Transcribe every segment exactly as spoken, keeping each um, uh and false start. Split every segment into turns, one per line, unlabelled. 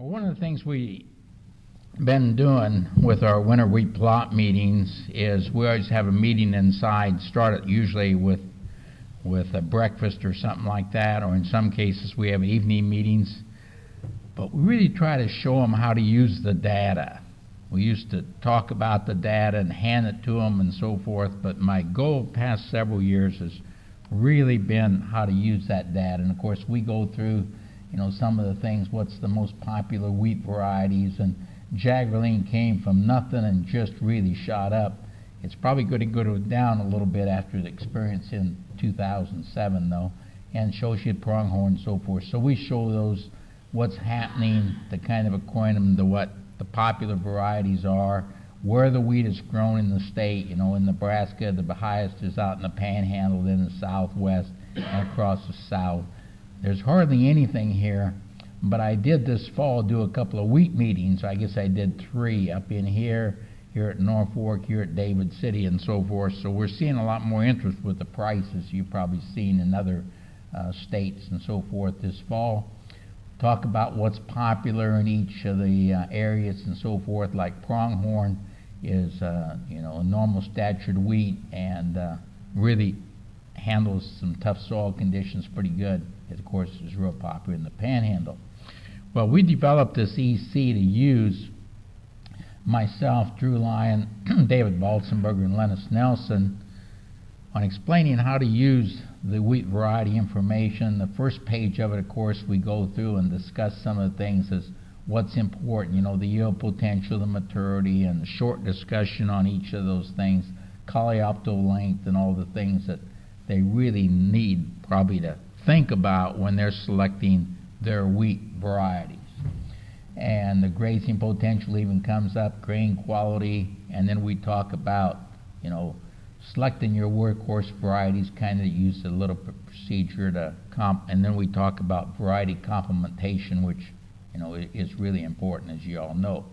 Well, one of the things we've been doing with our winter wheat plot meetings is we always have a meeting inside, start it usually with with a breakfast or something like that, or in some cases we have evening meetings. But we really try to show them how to use the data. We used to talk about the data and hand it to them and so forth, but my goal the past several years has really been how to use that data. And of course we go through, you know, some of the things, what's the most popular wheat varieties, and Jaggerline came from nothing and just really shot up. It's probably going to go down a little bit after the experience in two thousand seven though, and Shoshet Pronghorn and so forth. So we show those, what's happening, to kind of acquaint them to what the popular varieties are, where the wheat is grown in the state. You know, in Nebraska, the highest is out in the Panhandle, then the Southwest, and across the South. There's hardly anything here, but I did this fall do a couple of wheat meetings. I guess I did three up in here, here at Norfolk, here at David City, and so forth. So we're seeing a lot more interest with the prices you've probably seen in other uh, states and so forth this fall. Talk about what's popular in each of the uh, areas and so forth. Like Pronghorn is, uh, you know, a normal statured wheat and uh, really handles some tough soil conditions pretty good. It, of course, is real popular in the Panhandle. Well, we developed this E C to use, myself, Drew Lyon, David Balzenberger, and Lennis Nelson, on explaining how to use the wheat variety information. The first page of it, of course, we go through and discuss some of the things as what's important, you know, the yield potential, the maturity, and the short discussion on each of those things, coleoptile length, and all the things that they really need probably to think about when they're selecting their wheat varieties. And the grazing potential even comes up, grain quality, and then we talk about, you know, selecting your workhorse varieties, kind of use a little procedure to comp, and then we talk about variety complementation, which, you know, is really important, as you all know.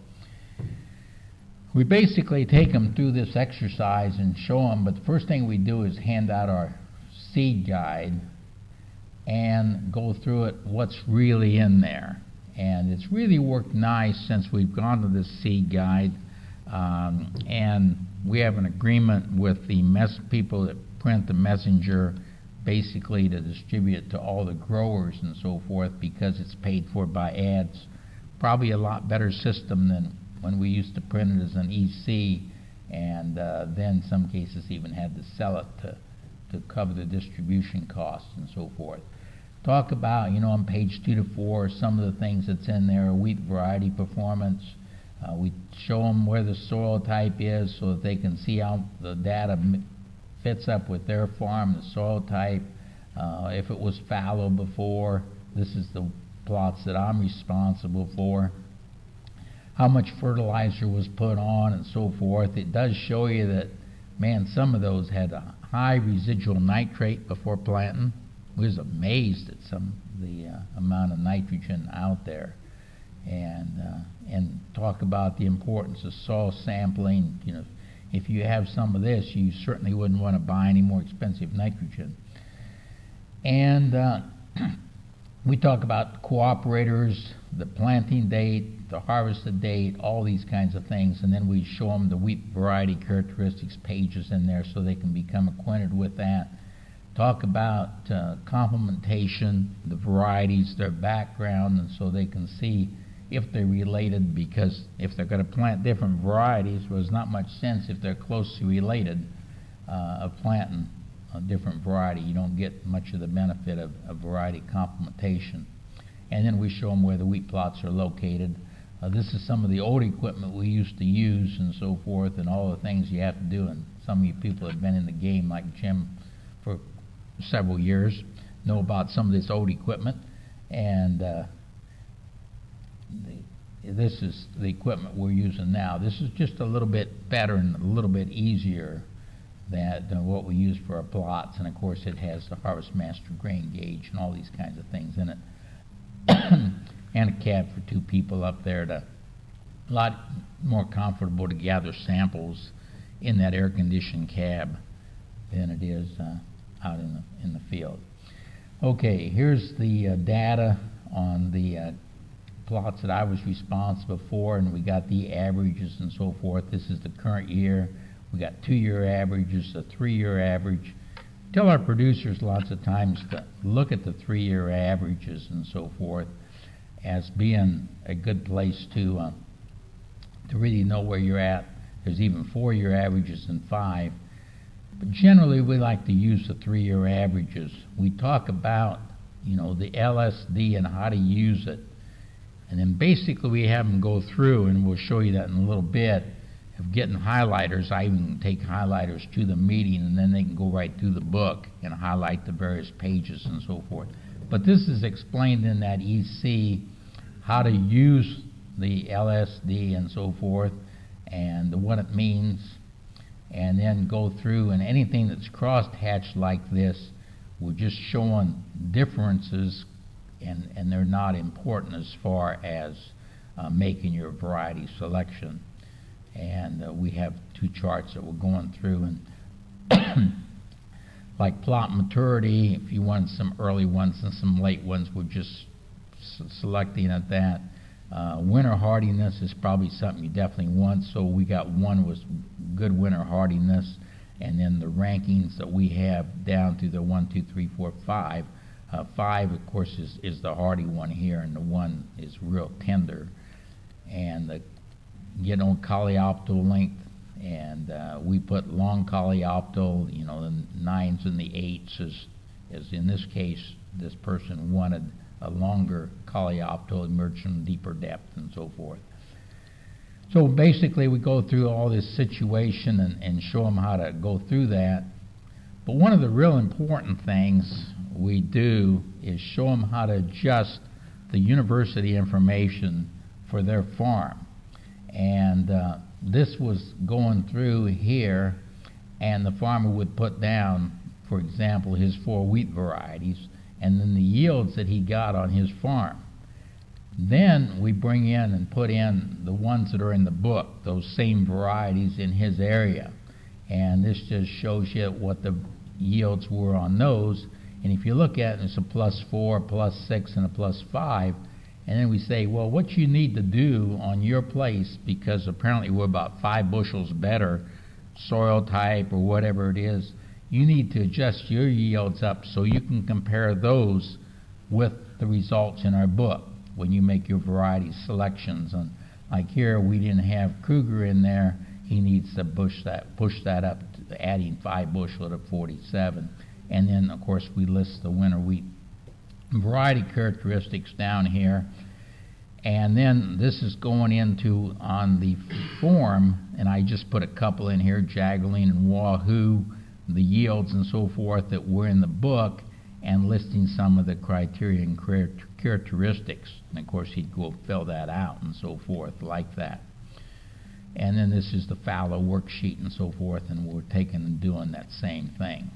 We basically take them through this exercise and show them, but the first thing we do is hand out our seed guide and go through it, what's really in there. And it's really worked nice since we've gone to this seed guide, um, and we have an agreement with the mess people that print the Messenger, basically to distribute it to all the growers and so forth, because it's paid for by ads. Probably a lot better system than when we used to print it as an E C, and uh, then some cases even had to sell it to, to cover the distribution costs and so forth. Talk about, you know, on page two to four, some of the things that's in there, wheat variety performance. Uh, we show them where the soil type is so that they can see how the data m fits up with their farm, the soil type. Uh, if it was fallow before, this is the plots that I'm responsible for. How much fertilizer was put on and so forth. It does show you that, man, some of those had a high residual nitrate before planting. I was amazed at some of the uh, amount of nitrogen out there. And uh, and talk about the importance of soil sampling. You know, if you have some of this, you certainly wouldn't want to buy any more expensive nitrogen. And uh, we talk about cooperators, the planting date, the harvested date, all these kinds of things, and then we show them the wheat variety characteristics pages in there so they can become acquainted with that. Talk about uh, complementation, the varieties, their background, and so they can see if they're related, because if they're going to plant different varieties, well, there's not much sense if they're closely related uh, of planting a different variety. You don't get much of the benefit of, of variety complementation. And then we show them where the wheat plots are located. Uh, this is some of the old equipment we used to use and so forth, and all the things you have to do. And some of you people have been in the game, like Jim, for several years, know about some of this old equipment. And uh, the, this is the equipment we're using now. This is just a little bit better and a little bit easier than, than what we use for our plots. And of course it has the Harvest Master grain gauge and all these kinds of things in it. And a cab for two people up there, to a lot more comfortable to gather samples in that air-conditioned cab than it is uh, out in the, in the field. Okay, here's the uh, data on the uh, plots that I was responsible for, and we got the averages and so forth. This is the current year. We got two-year averages, a three-year average. Tell our producers lots of times to look at the three-year averages and so forth as being a good place to uh, to really know where you're at. There's even four-year averages and five. But generally, we like to use the three-year averages. We talk about, you know, the L S D and how to use it. And then basically we have them go through, and we'll show you that in a little bit, of getting highlighters. I even take highlighters to the meeting, and then they can go right through the book and highlight the various pages and so forth. But this is explained in that E C, how to use the L S D and so forth, and what it means, and then go through, and anything that's crosshatched like this, we're just showing differences, and, and they're not important as far as uh, making your variety selection. And uh, we have two charts that we're going through, and like plot maturity, if you want some early ones and some late ones, we're just s selecting at that. Uh, winter hardiness is probably something you definitely want, so we got one was good winter hardiness, and then the rankings that we have down to the one, two, three, four, five. Uh, five, of course, is, is the hardy one here, and the one is real tender. And the get on coleoptile length, and uh, we put long coleoptile, you know, the nines and the eights, as, as in this case, this person wanted a longer coleoptile, emerged from deeper depth and so forth. So basically we go through all this situation and, and show them how to go through that. But one of the real important things we do is show them how to adjust the university information for their farm. And uh, this was going through here, and the farmer would put down, for example, his four wheat varieties, and then the yields that he got on his farm. Then we bring in and put in the ones that are in the book, those same varieties in his area. And this just shows you what the yields were on those. And if you look at it, it's a plus four, plus six, and a plus five. And then we say, well, what you need to do on your place, because apparently we're about five bushels better soil type or whatever it is, you need to adjust your yields up so you can compare those with the results in our book when you make your variety selections. And like here, we didn't have Kruger in there. He needs to push that, push that up to adding five bushel to forty-seven. And then, of course, we list the winter wheat variety characteristics down here. And then this is going into on the form, and I just put a couple in here, Jaggeline and Wahoo, the yields and so forth that were in the book, and listing some of the criteria and characteristics. And of course he'd go fill that out and so forth like that. And then this is the fallow worksheet and so forth, and we're taking and doing that same thing.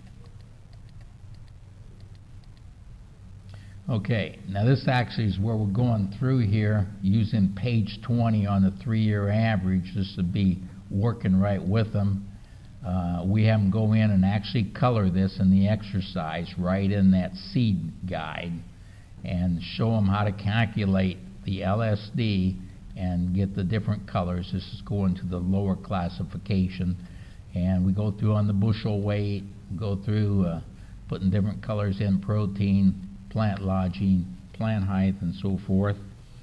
Okay, now this actually is where we're going through here using page twenty on the three-year average. This would be working right with them. Uh, we have them go in and actually color this in the exercise right in that seed guide and show them how to calculate the L S D and get the different colors. This is going to the lower classification, and we go through on the bushel weight, go through uh, putting different colors in, protein, plant lodging, plant height, and so forth,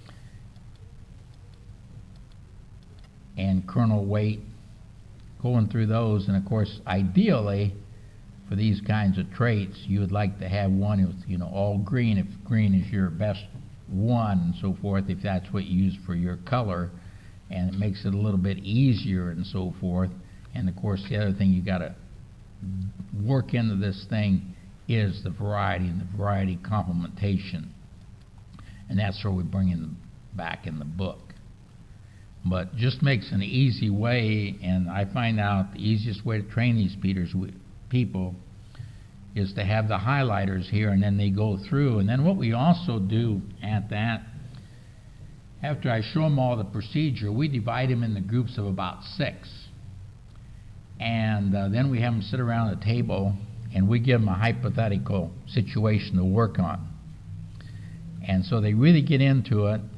and kernel weight, going through those. And of course ideally for these kinds of traits you would like to have one with, you know, all green if green is your best one and so forth, if that's what you use for your color, and it makes it a little bit easier and so forth. And of course the other thing you got to work into this thing is the variety and the variety complementation, and that's where we bring in back in the book. But just makes an easy way, and I find out the easiest way to train these Peters people is to have the highlighters here, and then they go through. And then what we also do at that, after I show them all the procedure, we divide them into groups of about six, and uh, then we have them sit around a table and we give them a hypothetical situation to work on. And so they really get into it,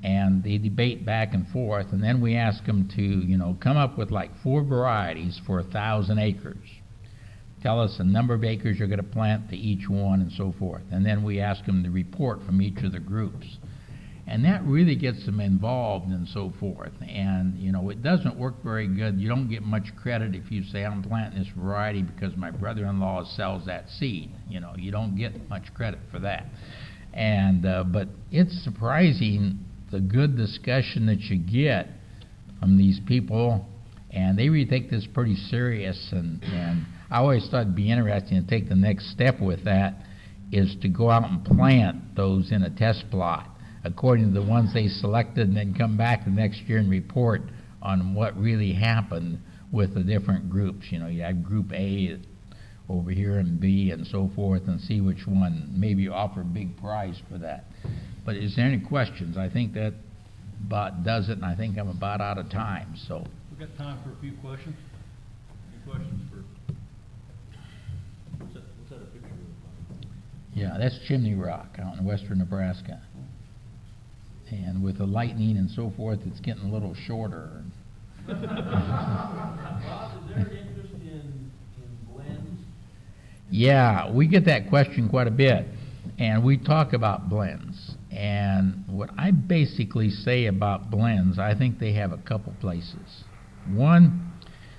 and they debate back and forth, and then we ask them to, you know, come up with like four varieties for a thousand acres. Tell us the number of acres you're going to plant to each one and so forth. And then we ask them to report from each of the groups. And that really gets them involved and so forth. And, you know, it doesn't work very good. You don't get much credit if you say, I'm planting this variety because my brother-in-law sells that seed. You know, you don't get much credit for that. And, uh, but it's surprising the good discussion that you get from these people, and they really take this pretty serious. And, and I always thought it'd be interesting to take the next step with that is to go out and plant those in a test plot according to the ones they selected, and then come back the next year and report on what really happened with the different groups. You know, you have Group A over here and B and so forth, and see which one, maybe offer a big prize for that. But is there any questions? I think that about does it, and I think I'm about out of time. So
we've got time for a few questions. Any questions for? What's that, what's that a picture of?
Yeah, that's Chimney Rock out in western Nebraska. And with the lightning and so forth, it's getting a little shorter.
Rob, is there interest in, in blends?
Yeah, we get that question quite a bit, and we talk about blends. And what I basically say about blends, I think they have a couple places. One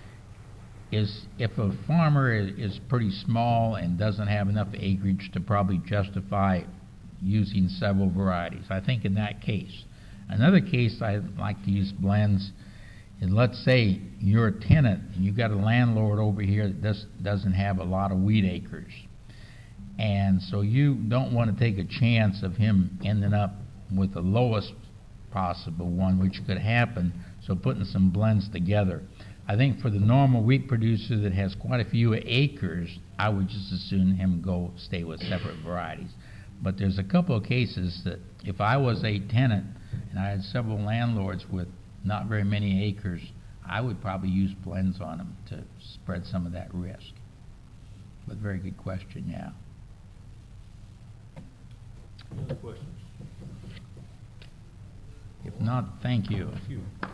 is if a farmer is, is pretty small and doesn't have enough acreage to probably justify using several varieties. I think in that case. Another case I like to use blends is, let's say you're a tenant and you've got a landlord over here that does, doesn't have a lot of wheat acres. And so you don't want to take a chance of him ending up with the lowest possible one, which could happen, so putting some blends together. I think for the normal wheat producer that has quite a few acres, I would just as soon him go stay with separate varieties. But there's a couple of cases that if I was a tenant and I had several landlords with not very many acres, I would probably use blends on them to spread some of that risk. But very good question, yeah.
Any other questions?
If not, thank you.
Thank you.